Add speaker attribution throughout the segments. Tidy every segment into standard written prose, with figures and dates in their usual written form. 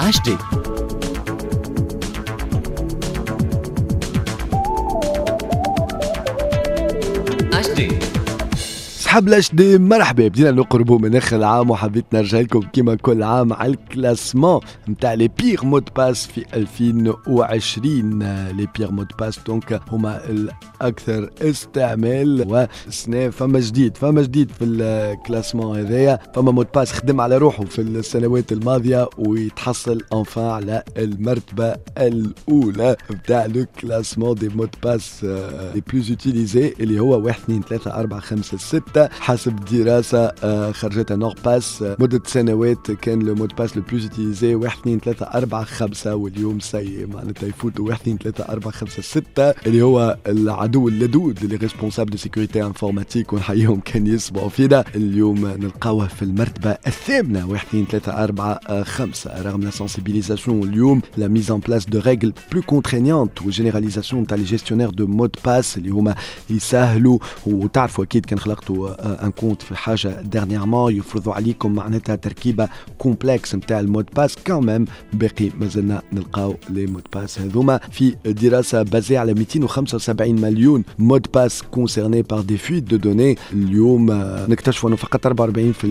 Speaker 1: HD صحاب الاتش دي، مرحبا. بدينا نقربوا من اخر العام وحبيت نرجع لكم كيما كل عام على الكلاسمون نتاع لي بيغ مود باس في 2020. لي بيغ مود باس دونك هما الاكثر استعمال، والسنه فما جديد في الكلاسمون هذايا. فما مود باس خدم على روحه في السنوات الماضيه ويتحصل انفان على المرتبه الاولى نتاع لو كلاسمون دي مود باس لي بلوز اوتيليزي، اللي هو 1 2 3 4 5 6 حسب دراسة خرجتها نور باس. مدة سنوات كان لو مود باس لو بلوز اوتيليزي 1 2 3 4 5، واليوم سي معناتها يفوتوا 1 2 3 4 5 6 اللي هو العدو اللدود اللي ريسبونسابل دو سيكوريتي انفورماتيك، ونحييهم كان يسمعوا فينا. اليوم نلقاوه في المرتبة الثامنة 1 2 3 4 5. رغم لا سنسيبيليزاسيون اليوم لا ميز ان بلاس دو ريغل بلو كونترينيانت وجينيراليزاسيون تاع لي جيستيونير دو مود باس اللي هما يسهلوا. وتعرفوا اكيد كان خلقتوا ان كونت في حاجه ديرنييرمون يفرضوا عليكم معناتها تركيبه كومبلكس نتاع المود باس، كمان باقي مازلنا نلقاو لي مود باس هذوما في دراسه بازي على 275 مليون مود باس كونسيرني بار دي فويت دو دوني. اليوم نكتشفوا انه فقط 44%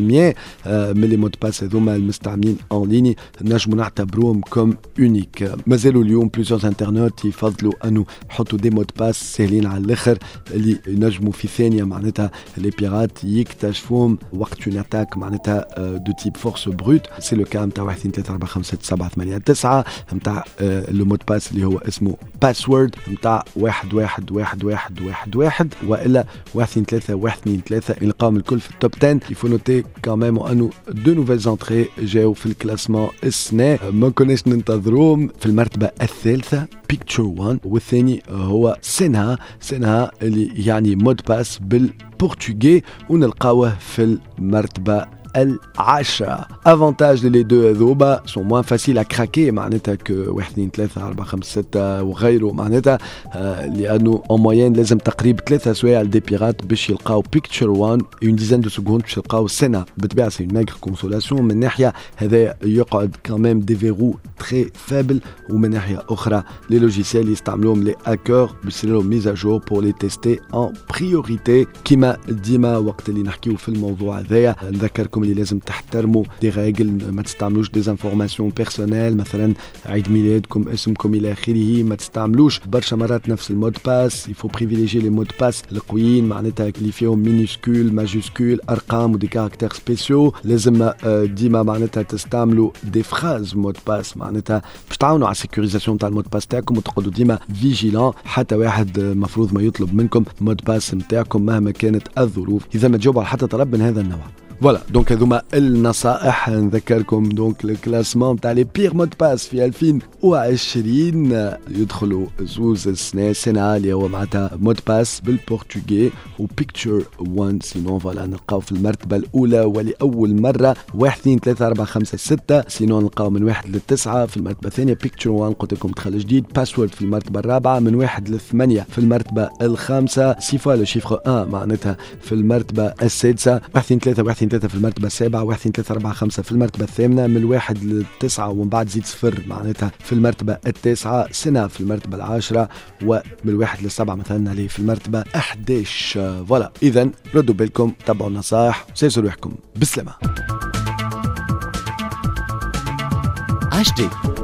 Speaker 1: من لي مود باس هذوما المستعملين اون ليني نجموا نعتبروهم كوم اونيك. مازالوا اليوم بليزيور انترنت يفضلوا انه يحطوا دي مود باس سهلين على الاخر اللي نجموا في ثانيه معناتها لي بيرات يكتشفوهم وقت اون اتاك معناتها دو تيب فورس بروت. سي لو كا نتاع 1 2 3 4 5 6 7 8 9 نتاع لو مود باس اللي هو اسمه باسورد نتاع 1 1 1 1 1 1 والا 1 2 3 1 2 3 نلقاهم الكل في التوب 10. يفو نوتي كمان انه دو نوفيل انتري جاو في الكلاسمون السنه ما كناش ننتظروهم. في المرتبه الثالثه بيكتشر 1، والثاني هو سينها اللي يعني مود باس بالبرتغالي، ونلقاوه في المرتبه العاشرة. افونتاج لي دو هذوما سون موان فاسيل ا كراكي معناتها كو 1 2 3 4 5 6 وغيره، معناتها لانه اون موين لازم تقريب 3 سوايع لدي بيرات باش يلقاو بيكتشر 1 اون ديزان دو سكوند باش يلقاو سنة. بالطبيعه سي اون ماغر كونسولاسيون، من ناحيه هذا يقعد كاميم دي فيرو تري فابل، ومن ناحيه اخرى لي لوجيسيال يستعملوهم لي هاكر باش يصيروا ميزا جور بور لي تيستي ان بريوريتي. كيما ديما وقت اللي نحكيو في الموضوع هذايا نذكركم اللي لازم تحترموا دي ريغل، ما تستعملوش دي انفورماسيون بيرسونيل مثلا عيد ميلادكم اسمكم الى اخره، ما تستعملوش برشا مرات نفس المود باس. يفو بريفيليجي لي مود باس القويين معناتها اللي فيهم مينيسكول ماجيسكول ارقام ودي كاركتير سبيسيو. لازم ديما معناتها تستعملوا دي فراز مود باس معناتها باش تعاونوا على السيكوريزاسيون تاع المود باس تاعكم، وتقعدوا ديما فيجيلان. حتى واحد مفروض ما يطلب منكم مود باس نتاعكم مهما كانت الظروف اذا ما تجاوبوا على حتى طلب من هذا النوع. فوالا دونك هذوما النصائح. نذكركم دونك الكلاسمون تاع لي بيغ مود باس في 2020 يدخلوا زوز سنة اللي هو معناتها مود باس بالبرتغالي وبيكتشر 1. سينون فوالا نلقاو في المرتبة الأولى ولأول مرة 1 2 3 4 5 6. سينون نلقاو من 1 ل 9 في المرتبة الثانية بيكتشر 1 قلت لكم دخل جديد. باسورد في المرتبة الرابعة من 1 ل 8 في المرتبة الخامسة. سيفا لو شيفر 1 معناتها في المرتبة السادسة. 1 2 3 1 2 3 في المرتبة السابعة. 1 2 3 4 5 في المرتبة الثامنة. من 1 ل 9 ومن بعد زيد صفر معناتها في المرتبة التاسعة. سنة في المرتبة العاشرة، ومن 1 ل 7 مثلا اللي في المرتبة 11. فوالا إذا ردوا بالكم، تابعوا النصائح، سيسوا روحكم بالسلامة. HD